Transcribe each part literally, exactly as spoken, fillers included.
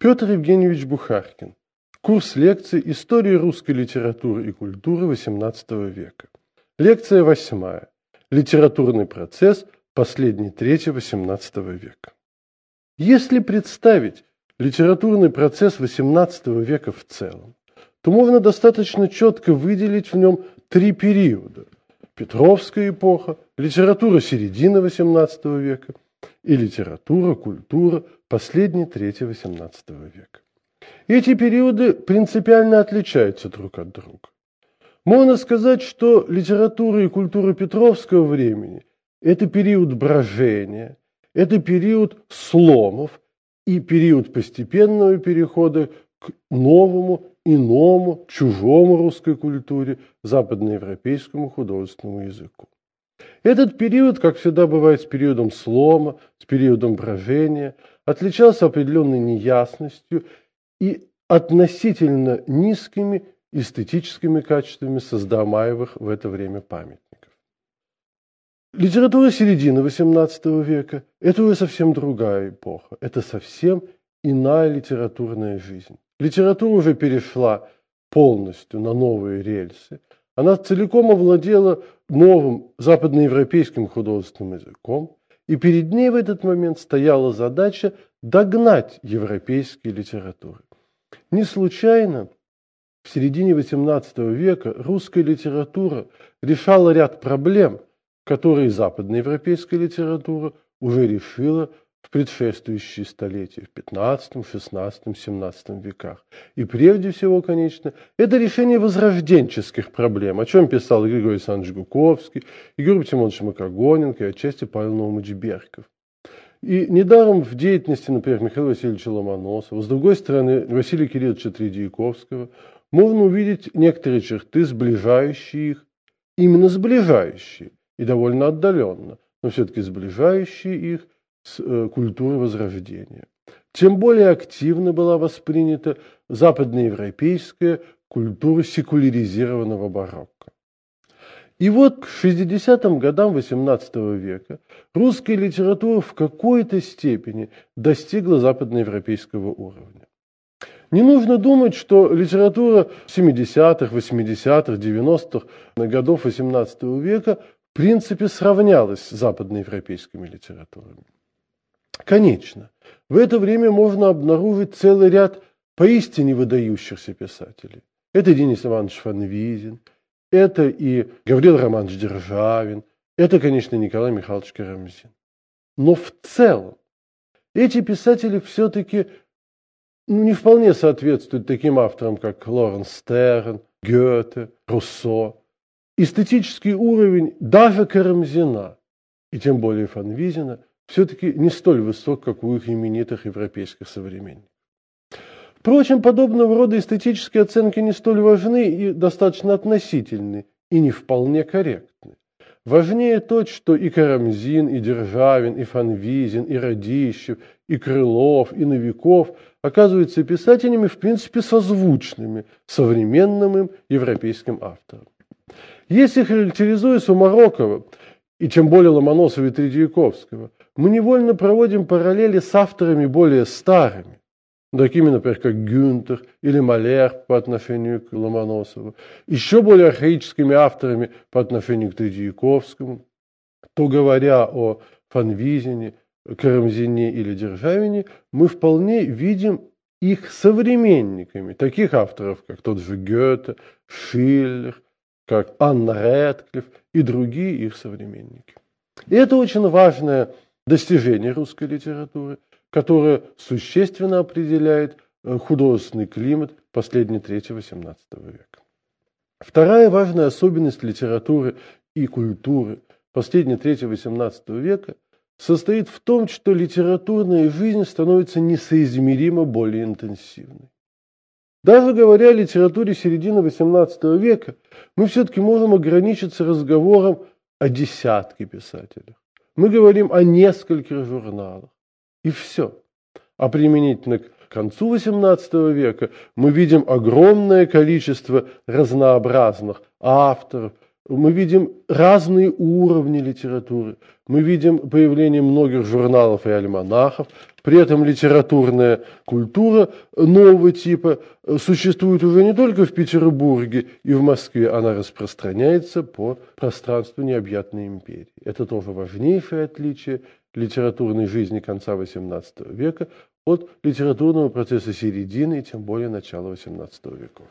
Петр Евгеньевич Бухаркин. Курс лекций «История русской литературы и культуры восемнадцатого века». Лекция восьмая. Литературный процесс последней трети восемнадцатого века. Если представить литературный процесс восемнадцатого века в целом, то можно достаточно четко выделить в нем три периода. Петровская эпоха, литература середины восемнадцатого века и литература, культура последней трети восемнадцатого века. Эти периоды принципиально отличаются друг от друга. Можно сказать, что литература и культура Петровского времени – это период брожения, это период сломов и период постепенного перехода к новому, иному, чужому русской культуре, западноевропейскому художественному языку. Этот период, как всегда бывает с периодом слома, с периодом брожения, отличался определенной неясностью и относительно низкими эстетическими качествами создаваемых в это время памятников. Литература середины восемнадцатого века – это уже совсем другая эпоха, это совсем иная литературная жизнь. Литература уже перешла полностью на новые рельсы, она целиком овладела новым западноевропейским художественным языком, и перед ней в этот момент стояла задача догнать европейские литературы. Не случайно в середине восемнадцатого века русская литература решала ряд проблем, которые западноевропейская литература уже решила в предшествующие столетия, в пятнадцатом, шестнадцатом, семнадцатом веках. И прежде всего, конечно, это решение возрожденческих проблем, о чем писал Григорий Александрович Гуковский, Георгий Тимонович Макогоненко и отчасти Павел Наумович Берков. И недаром в деятельности, например, Михаила Васильевича Ломоносова, с другой стороны, Василия Кирилловича Тредьяковского, можно увидеть некоторые черты, сближающие их, именно сближающие, и довольно отдаленно, но все-таки сближающие их с э, культурой Возрождения. Тем более активно была воспринята западноевропейская культура секуляризированного барокко. И вот к шестидесятым годам восемнадцатого века русская литература в какой-то степени достигла западноевропейского уровня. Не нужно думать, что литература семидесятых, восьмидесятых, девяностых годов восемнадцатого века в принципе сравнялась с западноевропейскими литературами. Конечно, в это время можно обнаружить целый ряд поистине выдающихся писателей. Это Денис Иванович Фанвизин, это и Гаврил Романович Державин, это, конечно, Николай Михайлович Карамзин. Но в целом эти писатели все-таки ну, не вполне соответствуют таким авторам, как Лоренс Стерн, Гёте, Руссо. Эстетический уровень даже Карамзина, и тем более Фанвизина, все-таки не столь высок, как у их именитых европейских современников. Впрочем, подобного рода эстетические оценки не столь важны и достаточно относительны, и не вполне корректны. Важнее то, что и Карамзин, и Державин, и Фанвизин, и Радищев, и Крылов, и Новиков оказываются писателями, в принципе, созвучными современным им европейским авторам. Если, характеризуя Сумарокова, и тем более Ломоносова и Тредьяковского, мы невольно проводим параллели с авторами более старыми, такими, например, как Гюнтер или Малер по отношению к Ломоносову, еще более архаическими авторами по отношению к Тредьяковскому, то, говоря о Фанвизине, Карамзине или Державине, мы вполне видим их современниками, таких авторов, как тот же Гёте, Шиллер, как Анна Рэдклифф и другие их современники. И это очень важное достижение русской литературы, которое существенно определяет художественный климат последней трети восемнадцатого века. Вторая важная особенность литературы и культуры последней трети восемнадцатого века состоит в том, что литературная жизнь становится несоизмеримо более интенсивной. Даже говоря о литературе середины восемнадцатого века, мы все-таки можем ограничиться разговором о десятке писателей. Мы говорим о нескольких журналах. И все. А применительно к концу восемнадцатого века мы видим огромное количество разнообразных авторов, Мы видим разные уровни литературы. Мы видим появление многих журналов и альманахов. При этом литературная культура нового типа существует уже не только в Петербурге и в Москве, она распространяется по пространству необъятной империи. Это тоже важнейшее отличие литературной жизни конца восемнадцатого века от литературного процесса середины и тем более начала восемнадцатого веков.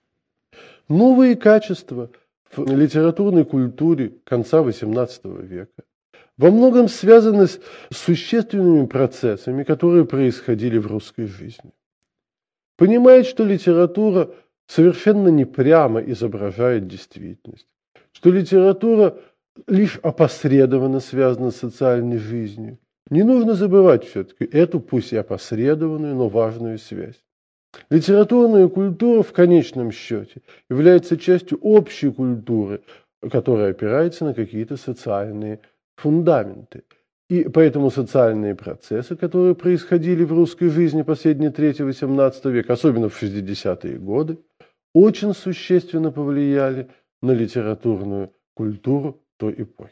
Новые качества в литературной культуре конца восемнадцатого века во многом связаны с существенными процессами, которые происходили в русской жизни. Понимает, что литература совершенно непрямо изображает действительность, что литература лишь опосредованно связана с социальной жизнью. Не нужно забывать все-таки эту, пусть и опосредованную, но важную связь. Литературная культура в конечном счете является частью общей культуры, которая опирается на какие-то социальные фундаменты. И поэтому социальные процессы, которые происходили в русской жизни последней трети восемнадцатого века, особенно в шестидесятые годы, очень существенно повлияли на литературную культуру той эпохи.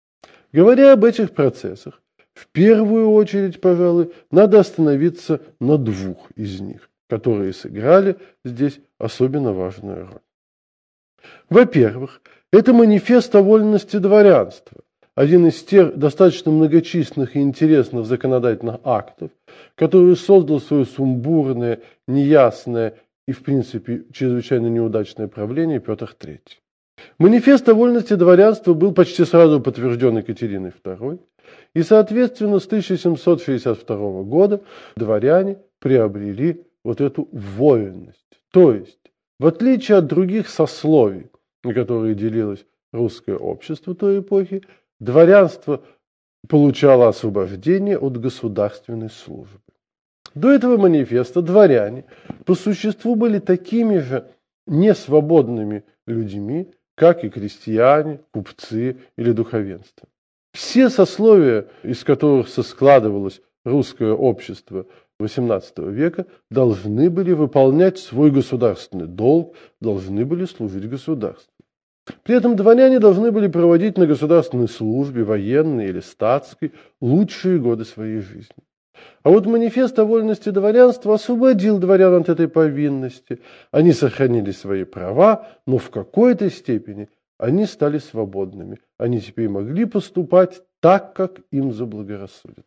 Говоря об этих процессах, в первую очередь, пожалуй, надо остановиться на двух из них, которые сыграли здесь особенно важную роль. Во-первых, это манифест о вольности дворянства, один из тех достаточно многочисленных и интересных законодательных актов, который создал свое сумбурное, неясное и, в принципе, чрезвычайно неудачное правление Петр Третий. Манифест о вольности дворянства был почти сразу подтвержден Екатериной Второй, и, соответственно, с тысяча семьсот шестьдесят второго года дворяне приобрели вот эту вольность. То есть, в отличие от других сословий, на которые делилось русское общество той эпохи, дворянство получало освобождение от государственной службы. До этого манифеста дворяне по существу были такими же несвободными людьми, как и крестьяне, купцы или духовенство. Все сословия, из которых складывалось русское общество восемнадцатого века, должны были выполнять свой государственный долг, должны были служить государству. При этом дворяне должны были проводить на государственной службе, военной или статской, лучшие годы своей жизни. А вот манифест о вольности дворянства освободил дворян от этой повинности. Они сохранили свои права, но в какой-то степени они стали свободными. Они теперь могли поступать так, как им заблагорассудится.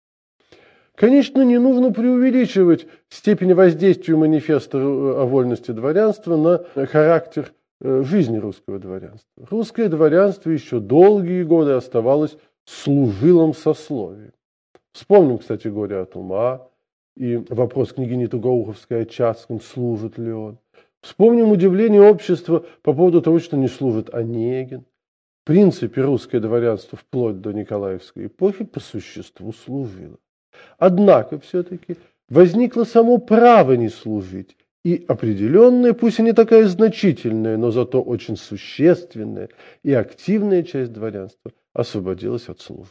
Конечно, не нужно преувеличивать степень воздействия манифеста о вольности дворянства на характер жизни русского дворянства. Русское дворянство еще долгие годы оставалось служилым сословием. Вспомним, кстати, «Горе от ума» и вопрос княгини Тугоуховской о Чацком, служит ли он. Вспомним удивление общества по поводу того, что не служит Онегин. В принципе, русское дворянство вплоть до Николаевской эпохи по существу служило. Однако все-таки возникло само право не служить, и определенная, пусть и не такая значительная, но зато очень существенная и активная часть дворянства освободилась от службы.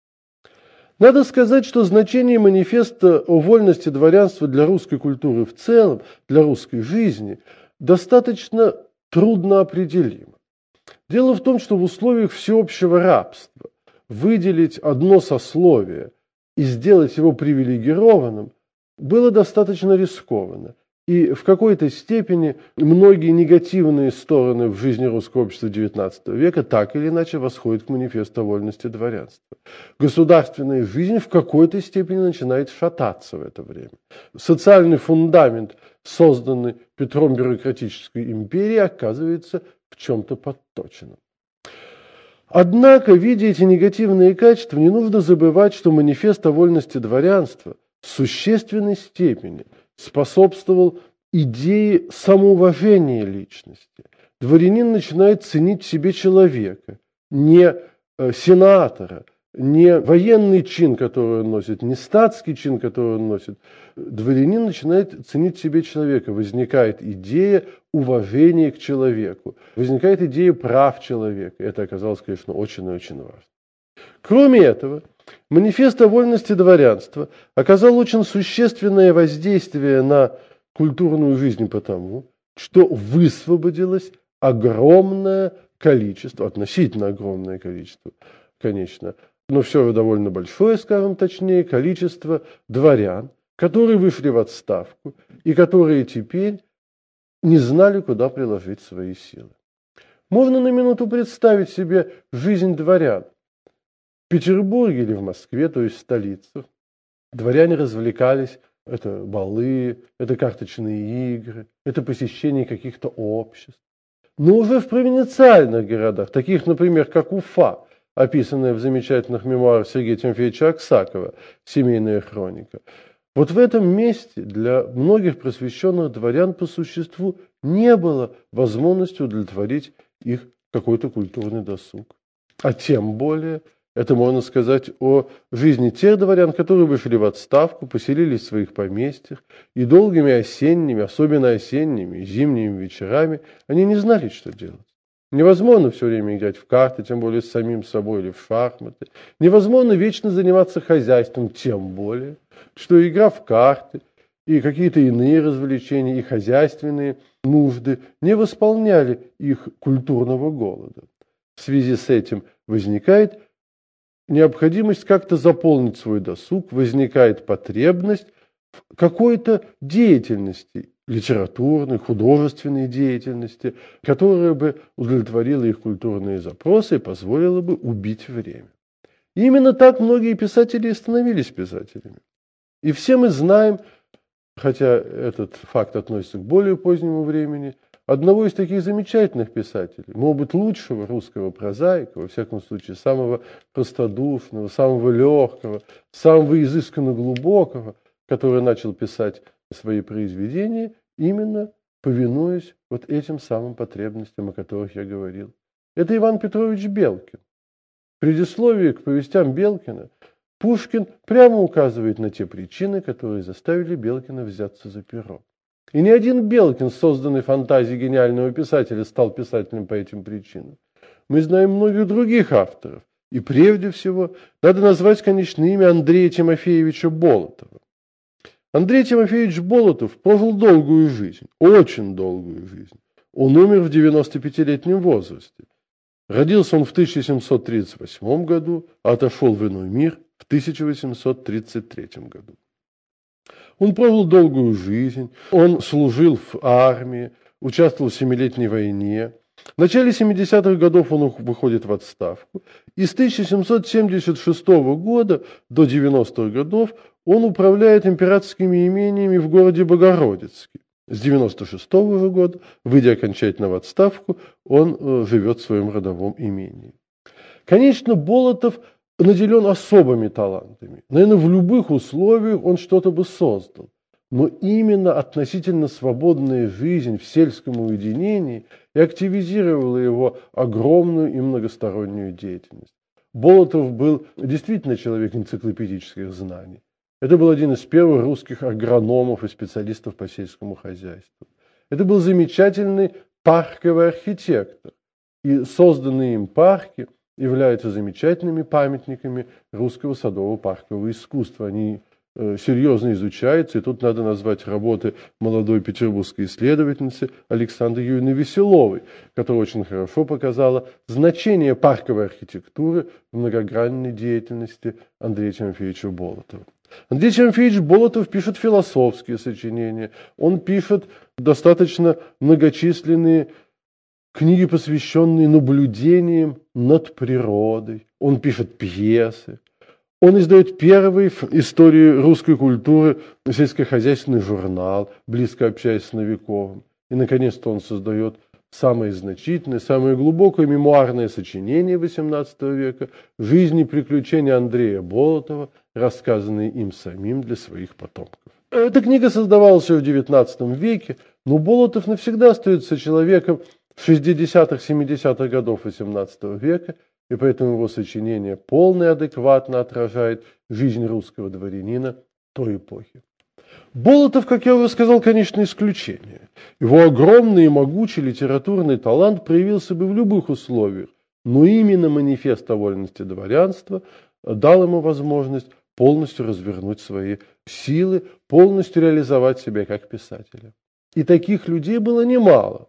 Надо сказать, что значение манифеста о вольности дворянства для русской культуры в целом, для русской жизни, достаточно трудно определимо. Дело в том, что в условиях всеобщего рабства выделить одно сословие и сделать его привилегированным было достаточно рискованно. И в какой-то степени многие негативные стороны в жизни русского общества девятнадцатого века так или иначе восходят к манифесту о вольности дворянства. Государственная жизнь в какой-то степени начинает шататься в это время. Социальный фундамент, созданный Петром бюрократической империи, оказывается в чем-то подточенным. Однако, видя эти негативные качества, не нужно забывать, что манифест о вольности дворянства в существенной степени способствовал идее самоуважения личности. Дворянин начинает ценить в себе человека, не сенатора, не военный чин, который он носит, не статский чин, который он носит. Дворянин начинает ценить в себе человека. Возникает идея уважения к человеку, возникает идея прав человека. Это оказалось, конечно, очень и очень важно. Кроме этого, манифест о вольности дворянства оказал очень существенное воздействие на культурную жизнь потому, что высвободилось огромное количество, относительно огромное количество, конечно, но все же довольно большое, скажем точнее, количество дворян, которые вышли в отставку и которые теперь не знали, куда приложить свои силы. Можно на минуту представить себе жизнь дворян в Петербурге или в Москве, то есть в столицах. Дворяне развлекались, это балы, это карточные игры, это посещение каких-то обществ. Но уже в провинциальных городах, таких, например, как Уфа, описанная в замечательных мемуарах Сергея Тимофеевича Аксакова «Семейная хроника», вот в этом месте для многих просвещенных дворян по существу не было возможности удовлетворить их какой-то культурный досуг. А тем более, это можно сказать о жизни тех дворян, которые вышли в отставку, поселились в своих поместьях, и долгими осенними, особенно осенними и зимними вечерами они не знали, что делать. Невозможно все время играть в карты, тем более с самим собой, или в шахматы. Невозможно вечно заниматься хозяйством, тем более, что игра в карты и какие-то иные развлечения, и хозяйственные нужды не восполняли их культурного голода. В связи с этим возникает необходимость как-то заполнить свой досуг, возникает потребность в какой-то деятельности, литературной, художественной деятельности, которая бы удовлетворила их культурные запросы и позволила бы убить время. И именно так многие писатели и становились писателями. И все мы знаем, хотя этот факт относится к более позднему времени, одного из таких замечательных писателей, может быть, лучшего русского прозаика, во всяком случае, самого простодушного, самого легкого, самого изысканно глубокого, который начал писать свои произведения, именно повинуясь вот этим самым потребностям, о которых я говорил. Это Иван Петрович Белкин. В предисловии к повестям Белкина Пушкин прямо указывает на те причины, которые заставили Белкина взяться за перо. И ни один Белкин, созданный фантазией гениального писателя, стал писателем по этим причинам. Мы знаем многих других авторов. И прежде всего надо назвать, конечно, имя Андрея Тимофеевича Болотова. Андрей Тимофеевич Болотов прожил долгую жизнь, очень долгую жизнь. Он умер в девяностопятилетнем возрасте. Родился он в тысяча семьсот тридцать восьмом году, а отошел в иной мир в тысяча восемьсот тридцать третьем году. Он прожил долгую жизнь, он служил в армии, участвовал в Семилетней войне. В начале семидесятых годов он выходит в отставку, и с тысяча семьсот семьдесят шестого года до девяностых годов он управляет императорскими имениями в городе Богородицке. С девяносто шестого же года, выйдя окончательно в отставку, он э, живет в своем родовом имении. Конечно, Болотов наделен особыми талантами. Наверное, в любых условиях он что-то бы создал. Но именно относительно свободная жизнь в сельском уединении и активизировала его огромную и многостороннюю деятельность. Болотов был действительно человек энциклопедических знаний. Это был один из первых русских агрономов и специалистов по сельскому хозяйству. Это был замечательный парковый архитектор. И созданные им парки являются замечательными памятниками русского садово-паркового искусства. Они э, серьезно изучаются, и тут надо назвать работы молодой петербургской исследовательницы Александры Юрьевны Веселовой, которая очень хорошо показала значение парковой архитектуры в многогранной деятельности Андрея Тимофеевича Болотова. Андрей Тимофеевич Болотов пишет философские сочинения, он пишет достаточно многочисленные книги, посвященные наблюдениям над природой, он пишет пьесы, он издает первый в истории русской культуры сельскохозяйственный журнал, близко общаясь с Новиковым, и, наконец-то, он создает самое значительное, самое глубокое мемуарное сочинение восемнадцатого века «Жизнь и приключения Андрея Болотова», рассказанные им самим для своих потомков. Эта книга создавалась еще в девятнадцатом веке, но Болотов навсегда остается человеком шестидесятых-семидесятых годов восемнадцатого века, и поэтому его сочинение полно и адекватно отражает жизнь русского дворянина той эпохи. Болотов, как я уже сказал, конечно, исключение. Его огромный и могучий литературный талант проявился бы в любых условиях, но именно манифест о вольности дворянства дал ему возможность полностью развернуть свои силы, полностью реализовать себя как писателя. И таких людей было немало.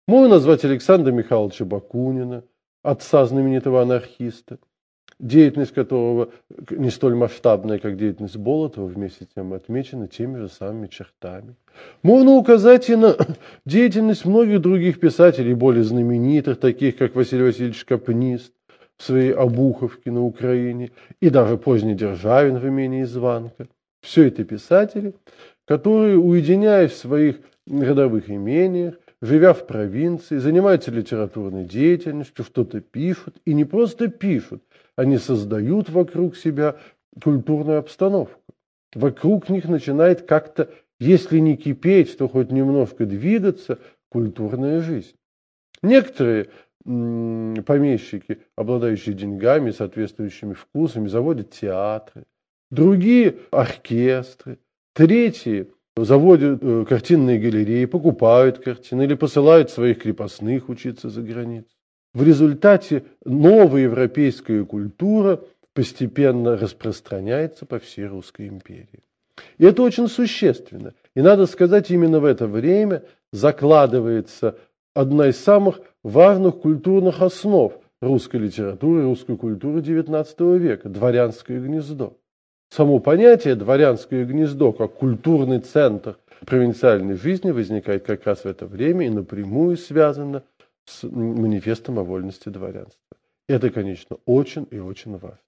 Можно назвать Александра Михайловича Бакунина, отца знаменитого анархиста, деятельность которого не столь масштабная, как деятельность Болотова, вместе с тем отмечена теми же самыми чертами. Можно указать и на деятельность многих других писателей, более знаменитых, таких как Василий Васильевич Капнист в своей «Обуховке» на Украине, и даже поздний Державин в имении Званка. Все это писатели, которые, уединяясь в своих родовых имениях, живя в провинции, занимаются литературной деятельностью, что-то пишут, и не просто пишут, они создают вокруг себя культурную обстановку. Вокруг них начинает как-то, если не кипеть, то хоть немножко двигаться культурная жизнь. Некоторые м- помещики, обладающие деньгами, соответствующими вкусами, заводят театры, другие – оркестры, третьи заводят э, картинные галереи, покупают картины или посылают своих крепостных учиться за границу. В результате новая европейская культура постепенно распространяется по всей Русской империи. И это очень существенно. И надо сказать, именно в это время закладывается одна из самых важных культурных основ русской литературы, русской культуры девятнадцатого века – дворянское гнездо. Само понятие «дворянское гнездо» как культурный центр провинциальной жизни возникает как раз в это время и напрямую связано с манифестом о вольности дворянства. Это, конечно, очень и очень важно.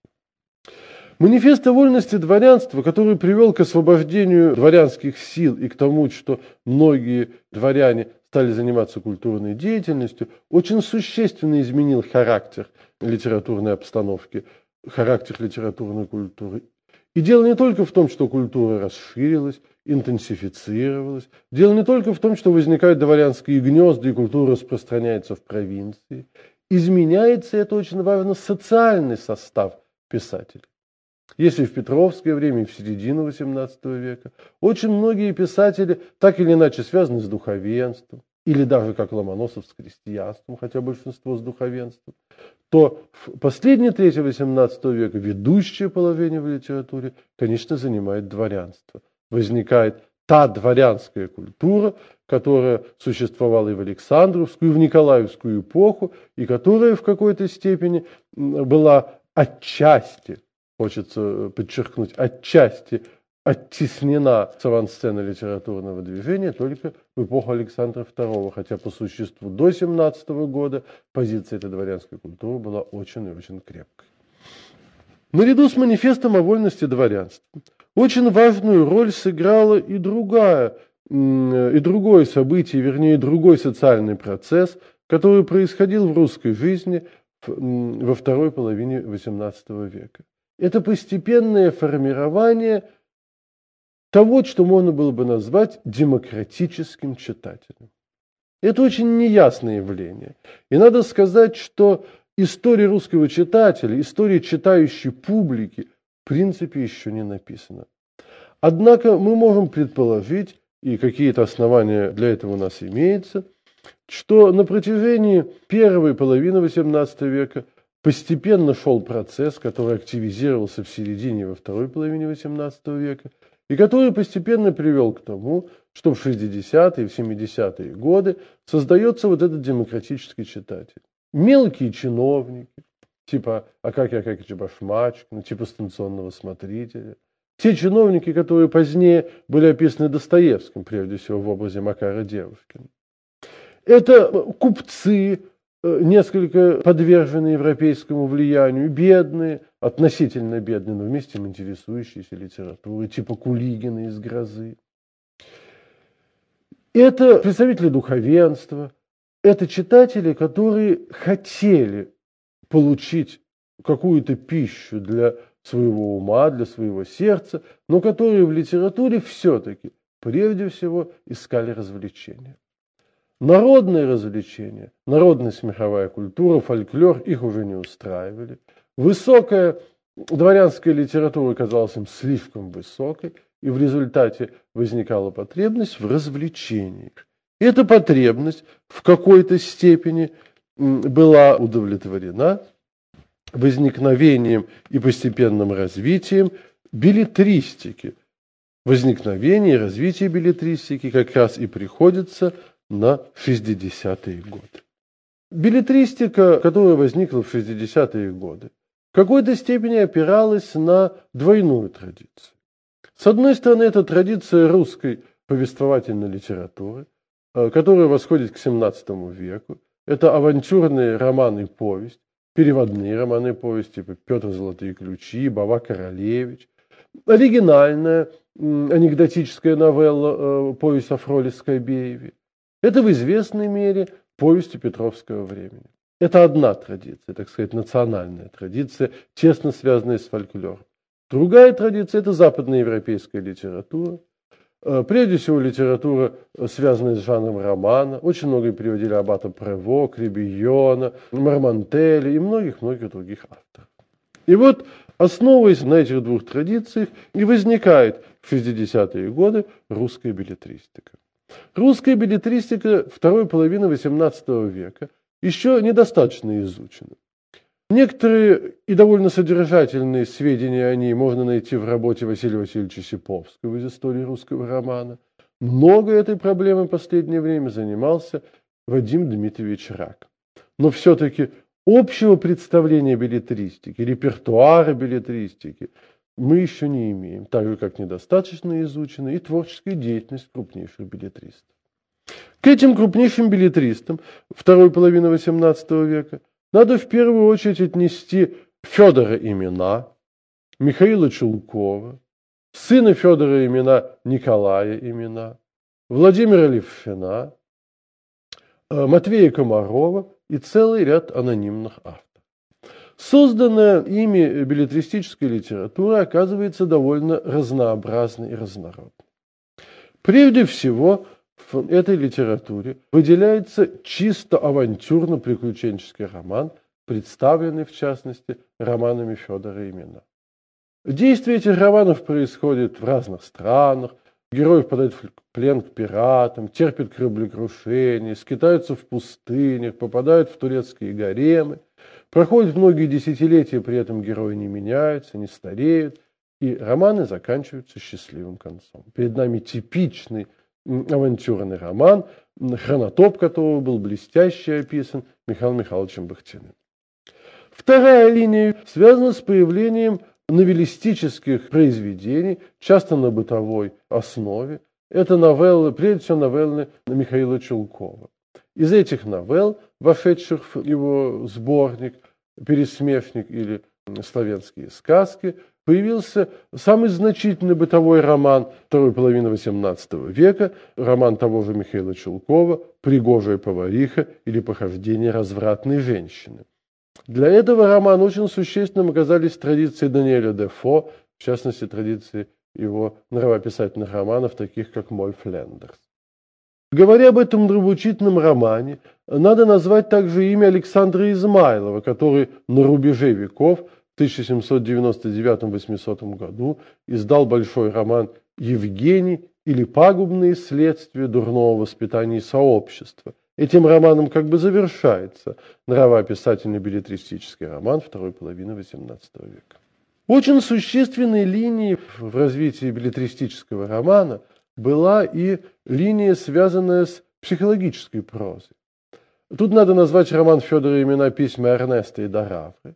Манифест о вольности дворянства, который привел к освобождению дворянских сил и к тому, что многие дворяне стали заниматься культурной деятельностью, очень существенно изменил характер литературной обстановки, характер литературной культуры. И дело не только в том, что культура расширилась, интенсифицировалась. Дело не только в том, что возникают дворянские гнезда и культура распространяется в провинции. Изменяется, это очень важно, социальный состав писателей. Если в Петровское время и в середину восемнадцатого века очень многие писатели так или иначе связаны с духовенством, или даже как Ломоносов с крестьянством, хотя большинство с духовенством, то в последней трети восемнадцатого века ведущее положение в литературе, конечно, занимает дворянство. Возникает та дворянская культура, которая существовала и в Александровскую, и в Николаевскую эпоху, и которая в какой-то степени была отчасти, хочется подчеркнуть, отчасти оттеснена с авансцены литературного движения только в эпоху Александра второго, хотя по существу до семнадцатого года позиция этой дворянской культуры была очень и очень крепкой. Наряду с манифестом о вольности дворянства очень важную роль сыграла и другая, и другое событие, вернее, другой социальный процесс, который происходил в русской жизни во второй половине восемнадцатого века. Это постепенное формирование того, что можно было бы назвать демократическим читателем. Это очень неясное явление. И надо сказать, что история русского читателя, история читающей публики в принципе еще не написана. Однако мы можем предположить, и какие-то основания для этого у нас имеются, что на протяжении первой половины восемнадцатого века постепенно шел процесс, который активизировался в середине и во второй половине восемнадцатого века, и который постепенно привел к тому, что в шестидесятые и в семидесятые годы создается вот этот демократический читатель. Мелкие чиновники, типа Акакия Акакича Башмачкина, типа станционного смотрителя, те чиновники, которые позднее были описаны Достоевским, прежде всего в образе Макара Девушкина. Это купцы, несколько подверженные европейскому влиянию, бедные, относительно бедные, но вместе с тем интересующиеся литературой, типа Кулигина из «Грозы». Это представители духовенства, это читатели, которые хотели получить какую-то пищу для своего ума, для своего сердца, но которые в литературе все-таки прежде всего искали развлечения. Народные развлечения, народная смеховая культура, фольклор их уже не устраивали. Высокая дворянская литература казалась им слишком высокой, и в результате возникала потребность в развлечениях. Эта потребность в какой-то степени была удовлетворена возникновением и постепенным развитием беллетристики. Возникновение и развитие беллетристики как раз и приходится на шестидесятые годы. Беллетристика, которая возникла в шестидесятые годы, в какой-то степени опиралась на двойную традицию. С одной стороны, это традиция русской повествовательной литературы, которая восходит к семнадцатому веку. Это авантюрные романы и повесть, переводные романы и повести, типа «Петр Золотые ключи», «Бава Королевич», оригинальная анекдотическая новелла «Повесть о Фроле Скобееве». Это в известной мере повести Петровского времени. Это одна традиция, так сказать, национальная традиция, тесно связанная с фольклором. Другая традиция – это западноевропейская литература. Прежде всего, литература, связанная с жанром романа. Очень много переводили Аббата Прево, Кребийона, Мармонтеля и многих-многих других авторов. И вот, основываясь на этих двух традициях, и возникает в шестидесятые годы русская беллетристика. Русская беллетристика второй половины восемнадцатого века еще недостаточно изучена. Некоторые и довольно содержательные сведения о ней можно найти в работе Василия Васильевича Сиповского из «Истории русского романа». Много этой проблемой в последнее время занимался Вадим Дмитриевич Рак. Но все-таки общего представления беллетристики, репертуара беллетристики мы еще не имеем, так же, как недостаточно изучена и творческая деятельность крупнейших беллетристов. К этим крупнейшим беллетристам второй половины восемнадцатого века надо в первую очередь отнести Федора Имена, Михаила Чулкова, сына Федора Имена Николая Имена, Владимира Левшина, Матвея Комарова и целый ряд анонимных авторов. Созданная ими беллетристическая литература оказывается довольно разнообразной и разнородной. Прежде всего, в этой литературе выделяется чисто авантюрно-приключенческий роман, представленный, в частности, романами Федора Имена. Действие этих романов происходит в разных странах, герои впадают в плен к пиратам, терпят кораблекрушение, скитаются в пустынях, попадают в турецкие гаремы. Проходят многие десятилетия, при этом герои не меняются, не стареют, и романы заканчиваются счастливым концом. Перед нами типичный авантюрный роман, хронотоп которого был блестяще описан Михаилом Михайловичем Бахтиным. Вторая линия связана с появлением новеллистических произведений, часто на бытовой основе. Это новеллы, прежде всего новеллы Михаила Чулкова. Из этих новелл, вошедших в его сборник «Пересмешник» или «Славянские сказки», появился самый значительный бытовой роман второй половины восемнадцатого века, роман того же Михаила Чулкова «Пригожая повариха» или «Похождение развратной женщины». Для этого романа очень существенным оказались традиции Даниэля Дефо, в частности, традиции его нравописательных романов, таких как «Моль Флендерс». Говоря об этом нравоучительном романе, надо назвать также имя Александра Измайлова, который на рубеже веков в тысяча семьсот девяносто девятом — восьмисотом году издал большой роман «Евгений» или «Пагубные следствия дурного воспитания сообщества». Этим романом как бы завершается нравоописательный беллетристический роман второй половины восемнадцатого века. Очень существенной линией в развитии беллетристического романа была и линия, связанная с психологической прозой. Тут надо назвать роман Федора Имена «Письма Эрнеста и Доравры».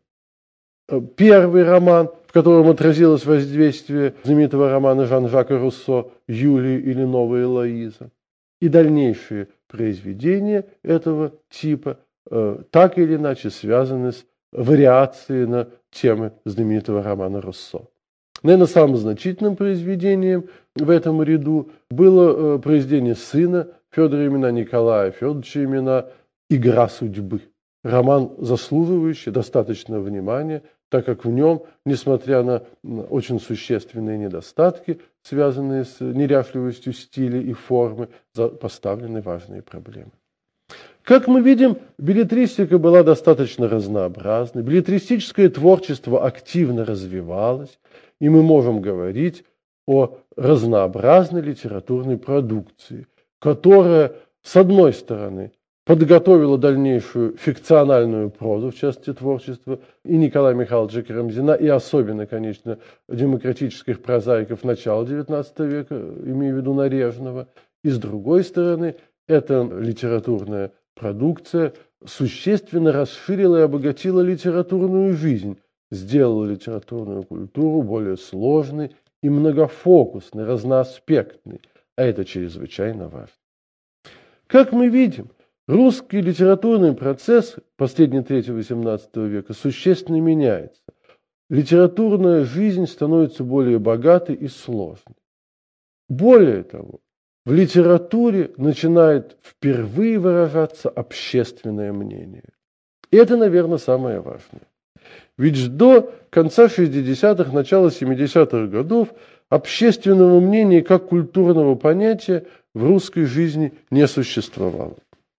Первый роман, в котором отразилось воздействие знаменитого романа Жан-Жака Руссо «Юлия» или «Новая Лоиза». И дальнейшие произведения этого типа так или иначе связаны с вариацией на темы знаменитого романа Руссо. Наверное, самым значительным произведением в этом ряду было произведение сына Федора Имена Николая Федоровича Имена «Игра судьбы». Роман, заслуживающий достаточного внимания, так как в нем, несмотря на очень существенные недостатки, связанные с неряшливостью стиля и формы, поставлены важные проблемы. Как мы видим, беллетристика была достаточно разнообразной, беллетристическое творчество активно развивалось, и мы можем говорить о разнообразной литературной продукции, которая, с одной стороны, подготовила дальнейшую фикциональную прозу, в части творчества, и Николая Михайловича Карамзина, и особенно, конечно, демократических прозаиков начала девятнадцатого века, имею в виду Нарежного. И, с другой стороны, Эта литературная продукция существенно расширила и обогатила литературную жизнь, сделала литературную культуру более сложной и многофокусной, разноаспектной, а это чрезвычайно важно. Как мы видим, русский литературный процесс последней трети восемнадцатого века существенно меняется. Литературная жизнь становится более богатой и сложной. Более того, в литературе начинает впервые выражаться общественное мнение. И это, наверное, самое важное. Ведь до конца шестидесятых, начала семидесятых годов общественного мнения как культурного понятия в русской жизни не существовало.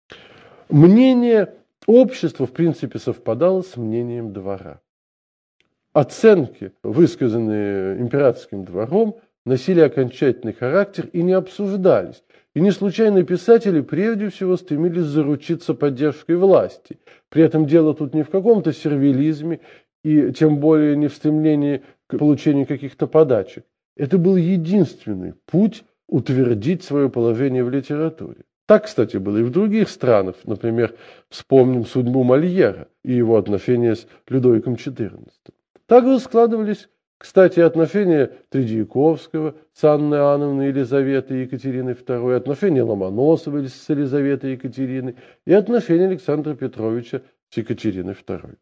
Мнение общества, в принципе, совпадало с мнением двора. Оценки, высказанные императорским двором, носили окончательный характер и не обсуждались. И не случайно писатели прежде всего стремились заручиться поддержкой власти. При этом дело тут не в каком-то сервилизме и тем более не в стремлении к получению каких-то подачек. Это был единственный путь утвердить свое положение в литературе. Так, кстати, было и в других странах. Например, вспомним судьбу Мольера и его отношения с Людовиком четырнадцатым. Также складывались, кстати, отношения Тредьяковского с Анной Иоанновной Елизаветой и Екатериной второй, отношения Ломоносова с Елизаветой и Екатериной и отношения Александра Петровича с Екатериной второй.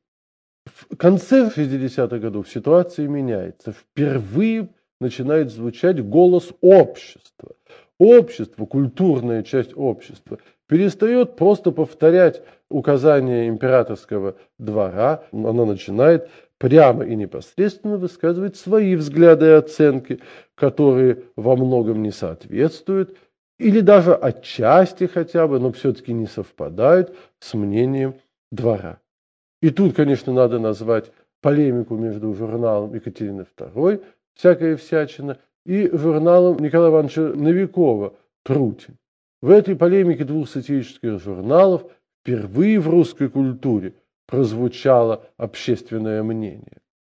В конце шестидесятых годов ситуация меняется. Впервые начинает звучать голос общества. Общество, культурная часть общества, перестает просто повторять указания императорского двора, она начинает прямо и непосредственно высказывать свои взгляды и оценки, которые во многом не соответствуют, или даже отчасти хотя бы, но все-таки не совпадают с мнением двора. И тут, конечно, надо назвать полемику между журналом Екатерины второй «Всякая всячина» и журналом Николая Ивановича Новикова «Трутень». В этой полемике двух сатирических журналов впервые в русской культуре прозвучало общественное мнение.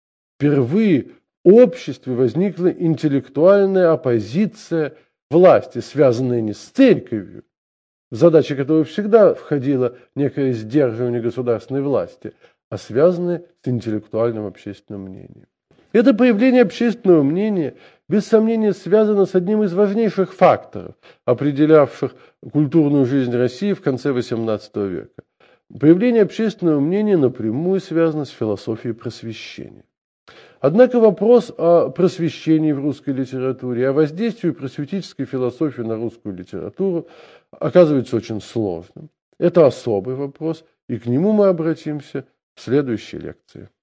Впервые в обществе возникла интеллектуальная оппозиция власти, связанная не с церковью, в задачи которой всегда входило некое сдерживание государственной власти, а связанная с интеллектуальным общественным мнением. Это появление общественного мнения, без сомнения, связано с одним из важнейших факторов, определявших культурную жизнь России в конце восемнадцатого века. Появление общественного мнения напрямую связано с философией просвещения. Однако вопрос о просвещении в русской литературе, о воздействии просветительской философии на русскую литературу оказывается очень сложным. Это особый вопрос, и к нему мы обратимся в следующей лекции.